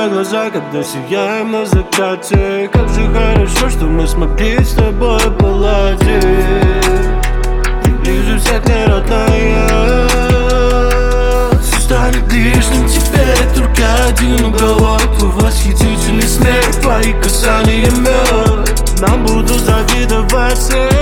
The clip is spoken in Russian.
тебя глаза, когда сияем на закате. Как же хорошо, что мы смогли с тобой поладить. Ты ближе всех, не родная. Все станет лишним теперь, только один уголок. Твой восхитительный смех, твои касания мед. Нам будут завидовать все.